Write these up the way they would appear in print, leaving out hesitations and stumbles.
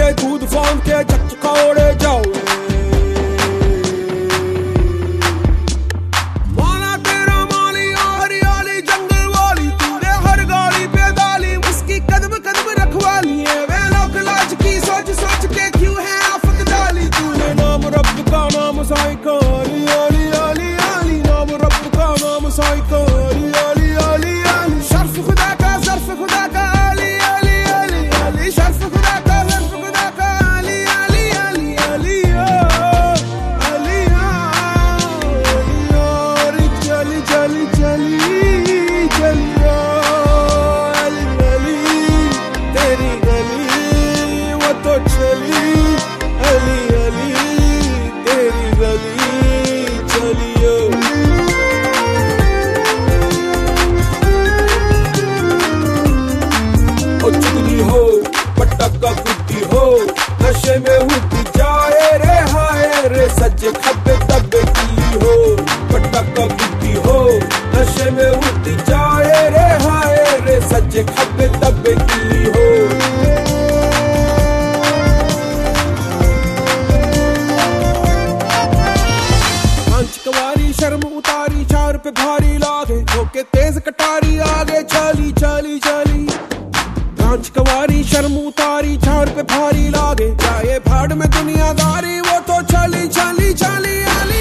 के दूध फांद के चक उड़े जाओ माना तेरा माली हरियाली जंगल वाली तूने हर गाली पे डाली उसकी कदम कदम रखवाली है वे लोग लाज की सोच सोच के क्यों है आफत डाली तूने नाम रब का नाम साइको अली अली अली अली नाम रब का नाम साइको अली अली अली अली शर्फ खुदा का शर्फ खुदा का अली अली अली अली शर्फ खुदा का शर्फ खुदा का अली अली अली अली अली अली चली चली चली चली अली अली तेरी गली वो तो चली अली अली तेरी गली चलियो चुगली हो पटका कुत्ती हो नशे में होती जाए रे हाय रे सच्चे खब्बे तब्बे की हो पटका कुत्ती हो नशे में होती जाए रे हाय रे सच्चे खब्बे तब्बे की हो शर्म उतारी चार पे भारी लागे होके तेज कटारी आगे चली चली चली कांच कवारी शर्म उतारी चार पे भारी लागे जाए भाड़ में दुनियादारी वो तो चली चली चली अली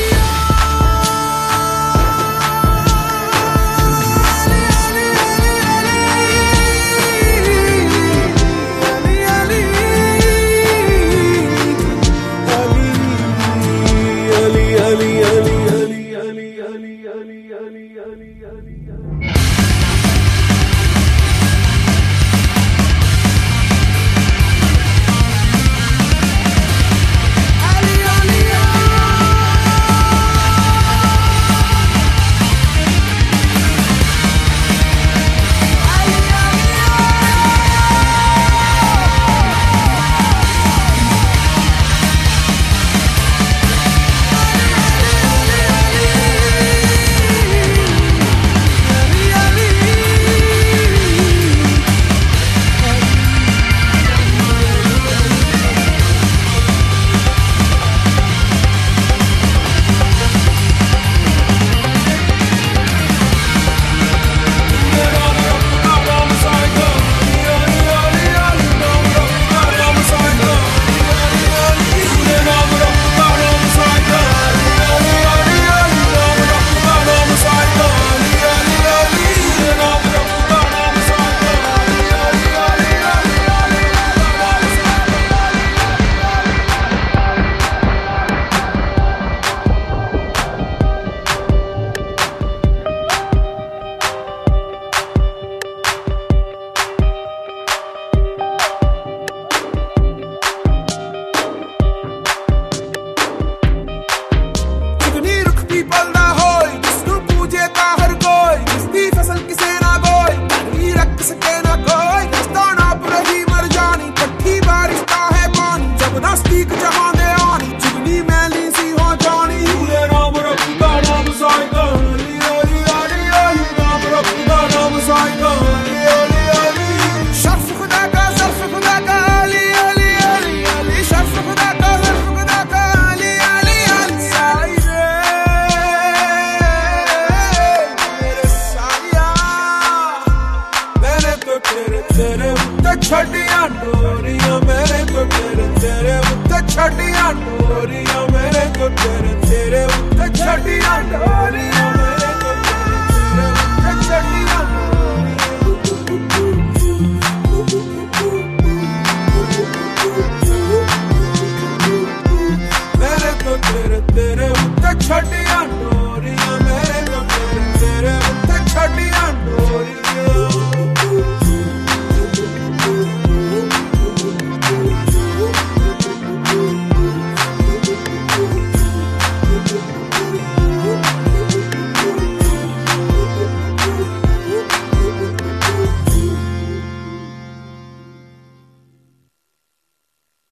छड़ियां डोरियां मेरे को तेरे उत्ते छड़ियां डोरियां मेरे को तेरे उत्ते छड़ियां डोरियां